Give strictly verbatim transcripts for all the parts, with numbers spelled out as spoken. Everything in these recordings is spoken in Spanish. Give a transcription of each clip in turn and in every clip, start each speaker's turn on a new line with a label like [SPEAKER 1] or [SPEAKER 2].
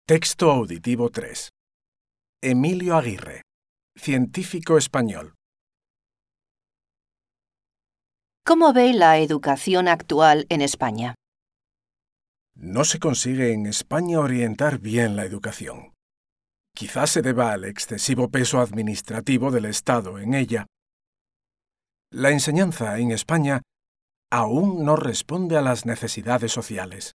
[SPEAKER 1] Texto auditivo tres. Emilio Aguirre, científico español.
[SPEAKER 2] ¿Cómo ve la educación actual en España?
[SPEAKER 1] No se consigue en España orientar bien la educación. Quizás se deba al excesivo peso administrativo del Estado en ella. La enseñanza en España aún no responde a las necesidades sociales.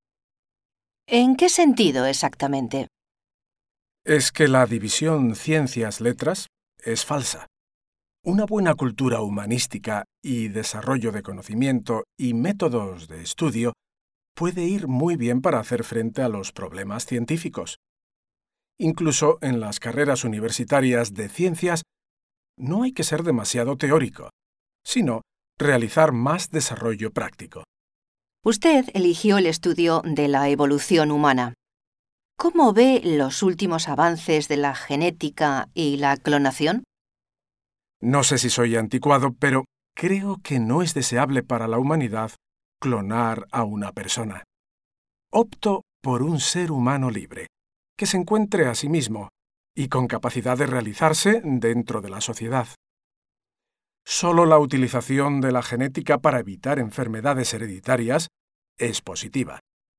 [SPEAKER 2] ¿En qué sentido exactamente?
[SPEAKER 1] Es que la división ciencias-letras es falsa. Una buena cultura humanística y desarrollo de conocimiento y métodos de estudio puede ir muy bien para hacer frente a los problemas científicos. Incluso en las carreras universitarias de ciencias no hay que ser demasiado teórico, sino realizar más desarrollo práctico.
[SPEAKER 2] Usted eligió el estudio de la evolución humana. ¿Cómo ve los últimos avances de la genética y la clonación?
[SPEAKER 1] No sé si soy anticuado, pero creo que no es deseable para la humanidad clonar a una persona. Opto por un ser humano libre, que se encuentre a sí mismo y con capacidad de realizarse dentro de la sociedad. Solo la utilización de la genética para evitar enfermedades hereditarias es positiva.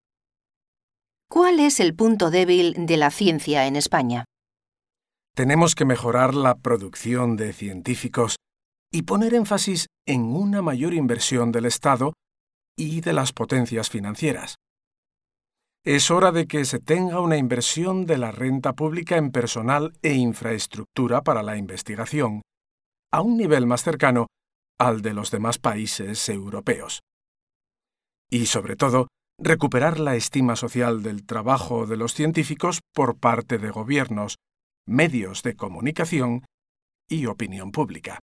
[SPEAKER 2] ¿Cuál es el punto débil de la ciencia en España?
[SPEAKER 1] Tenemos que mejorar la producción de científicos y poner énfasis en una mayor inversión del Estado y de las potencias financieras. Es hora de que se tenga una inversión de la renta pública en personal e infraestructura para la investigación, a un nivel más cercano al de los demás países europeos. Y, sobre todo, recuperar la estima social del trabajo de los científicos por parte de gobiernos, medios de comunicación y opinión pública.